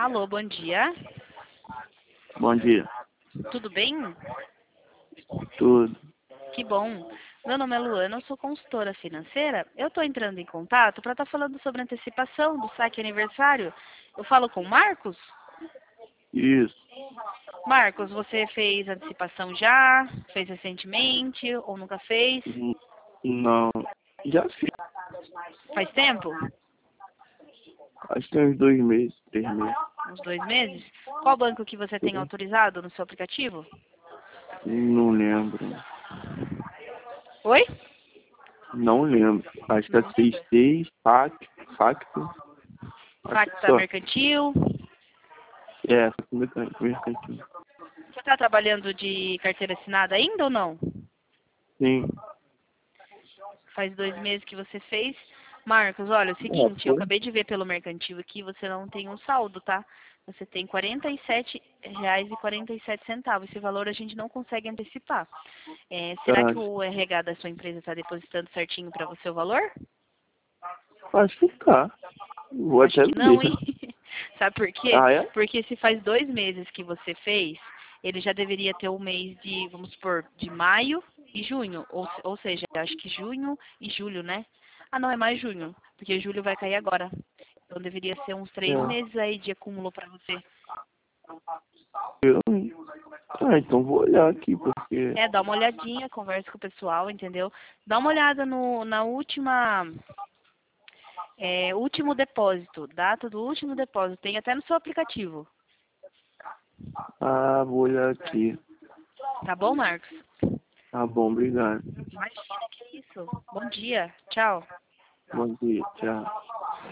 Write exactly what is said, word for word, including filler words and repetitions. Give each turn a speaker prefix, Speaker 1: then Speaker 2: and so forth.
Speaker 1: Alô, bom dia.
Speaker 2: Bom dia.
Speaker 1: Tudo bem?
Speaker 2: Tudo.
Speaker 1: Que bom. Meu nome é Luana, eu sou consultora financeira. Eu estou entrando em contato para estar falando sobre antecipação do saque aniversário. Eu falo com o Marcos?
Speaker 2: Isso.
Speaker 1: Marcos, você fez antecipação já? Fez recentemente ou nunca fez?
Speaker 2: N- Não. Já fiz.
Speaker 1: Faz tempo?
Speaker 2: Acho que tem uns dois meses, três meses.
Speaker 1: Uns dois meses? Qual banco que você tem autorizado no seu aplicativo?
Speaker 2: Não lembro.
Speaker 1: Oi?
Speaker 2: Não lembro. Acho que é
Speaker 1: Não
Speaker 2: seis
Speaker 1: lembra.
Speaker 2: seis, Fac, Facto. Acho que
Speaker 1: Facta
Speaker 2: só.
Speaker 1: Mercantil.
Speaker 2: É, mercantil.
Speaker 1: Você está trabalhando de carteira assinada ainda ou não?
Speaker 2: Sim.
Speaker 1: Faz dois meses que você fez. Marcos, olha, é o
Speaker 2: É,
Speaker 1: seguinte, eu
Speaker 2: foi.
Speaker 1: acabei de ver pelo mercantil aqui, você não tem um saldo, tá? Você tem quarenta e sete reais e quarenta e sete centavos. Esse valor a gente não consegue antecipar. É, será que
Speaker 2: Acho,
Speaker 1: o R H da sua empresa está depositando certinho para você o valor?
Speaker 2: acho que tá. Vou
Speaker 1: Acho
Speaker 2: até
Speaker 1: que não, hein?
Speaker 2: ver.
Speaker 1: Sabe por quê?
Speaker 2: Ah, é?
Speaker 1: Porque se faz dois meses que você fez, ele já deveria ter o mês de, vamos supor, de maio e junho. Ou, ou seja, acho que junho e julho, né? Ah, não, é mais junho, porque julho vai cair agora. Então deveria ser uns três
Speaker 2: É.
Speaker 1: meses aí de acúmulo para você.
Speaker 2: Eu, hein? Ah, então vou olhar aqui, porque...
Speaker 1: É, dá uma olhadinha, conversa com o pessoal, entendeu? Dá uma olhada no, na última, é, último depósito, data do último depósito. Tem até no seu aplicativo.
Speaker 2: Ah, vou olhar aqui.
Speaker 1: Tá bom, Marcos?
Speaker 2: Tá bom, obrigado.
Speaker 1: Imagina, que isso. Bom dia. Tchau.
Speaker 2: Bom dia, tchau.